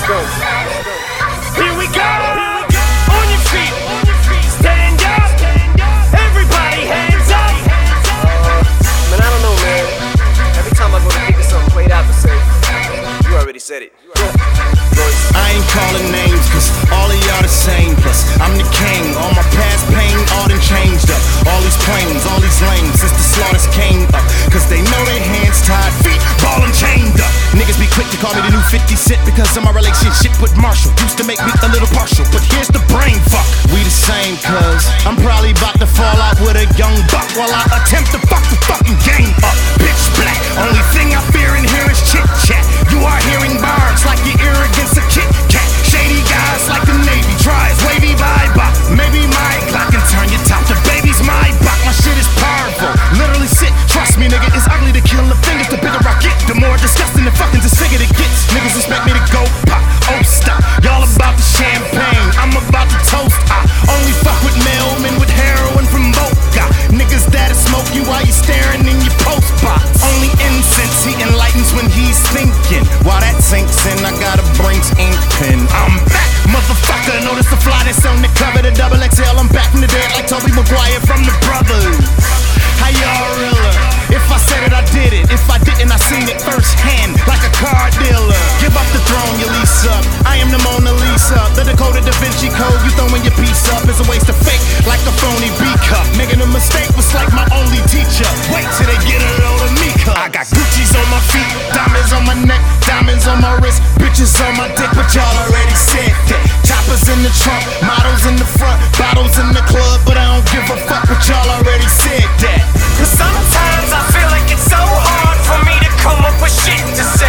go. Here we go. On your feet. Stand up. Everybody hands up. Man, I don't know, man. Every time I go to think of something played out to say, you already said it. I ain't calling names, cause all of y'all the same. Plus, I'm the king, all my past pain, all done changed up. All these planes, all these lanes, since the slaughters came up. Cause they know they hands tied, feet ballin' chained up. Niggas be quick to call me the new 50 Cent because of my relationship with Marshall. Used to make me a little partial, but here's the brain fuck. We the same, cuz I'm probably about to fall out with a young buck while I attempt to fuck the fucking game up. Bitch black, only thing I fear in here is chit chat. You are hearing bars like your ear against a Kit Kat. Shady guys like the Navy tries wavy bye-bye. Maybe my Glock can turn your top to baby's my buck. My shit is powerful, literally sick. Trust me, nigga, it's ugly to kill the fingers. The bigger I get, the more disgusting the fucking disfigured it gets. Niggas expect me to go pop, oh stop. Y'all about the champagne, I'm about to toast. I only fuck with mailmen with heroin from Boca. Niggas that'll smoke you while you staring in your post box. Only incense he enlightens when he's thinking. While that sinks in, I got a Brinks ink pen. I'm back, motherfucker. Notice the flyness on the cover, the double XL. I'm back from the dead like Toby Maguire from the Brothers. How y'all realer? If I said it, I did it. If I didn't, I seen it firsthand, like a car dealer. Give up the throne, you lease up. I am the Mona Lisa, the Dakota Da Vinci Code. You throwing your piece up is a waste of fake, like a phony B-cup. Making a mistake was like my only teacher. Wait till they get a load of me, cuz I got Gucci's on my feet, diamonds on my neck, diamonds on my wrist, bitches on my dick, but y'all already said that. Choppers in the trunk, models in the front, bottles in the club, but I don't give a fuck, but y'all already said that. Cause sometimes I feel like it's so hard for me to come up with shit to say.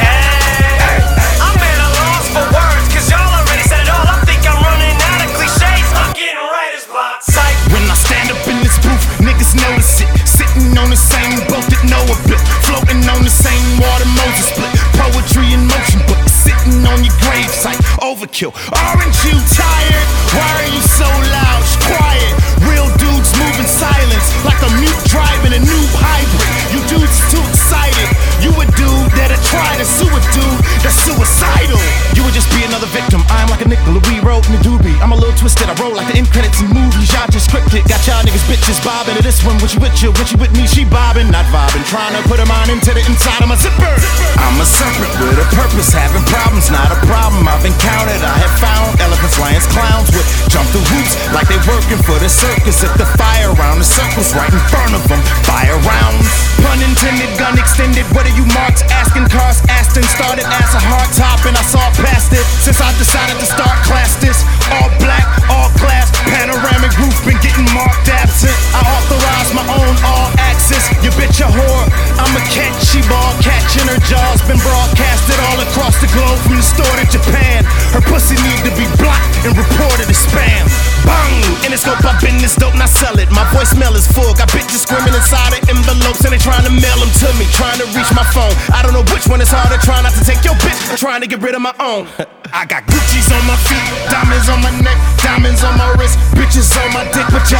I'm at a loss for words, cause y'all already said it all. I think I'm running out of cliches. I'm getting writer's block. Sight. When I stand up in this booth, niggas notice it. Sitting on the same boat that Noah built, floating on the same water Moses split. Poetry in motion, but sitting on your gravesite. Overkill. Aren't you tired? Why are you so loud? Shh, quiet. Real dudes move in silence, like a mute driving a new hybrid. You dudes too excited. You a dude that'll try to sue a dude that's suicidal. You would just be another victim. I'm like a nickel, we wrote in the doobie. I'm a little twisted, I roll like the end credits in movies. Y'all just scripted, got y'all niggas bitches bobbing to this one. When she with you, when she with me, she bobbing, not vibing. Trying to put her mind into the inside of my zipper. I'm a serpent with a purpose, having problems, not a problem I've encountered. I have found elephants, lions, clowns with jump through hoops like they working for the circus. At the fire around the circles right in front of them, fire rounds. Pun intended, gun extended. What are you marks? Asking cars, Aston started as a hard top and I saw past it. Since I decided to start class this, all black, all glass, panoramic roof, been getting marked absent. I authorize my own all access. You bitch a whore, I'm a cat, she ball catching her jaws. Been broadcasted all across the globe from the store to Japan. Her pussy need to be blocked and reported as spam. Bang! In the scope, I been this dope, not sell it. My voicemail is full, got bitches screaming inside of envelopes and they trying to mail them to me, trying to reach my phone. I don't know which one is harder, trying not to take your bitch, I'm trying to get rid of my own. I got Gucci's on my feet, diamonds on my neck, diamonds on my wrist, bitches on my dick, but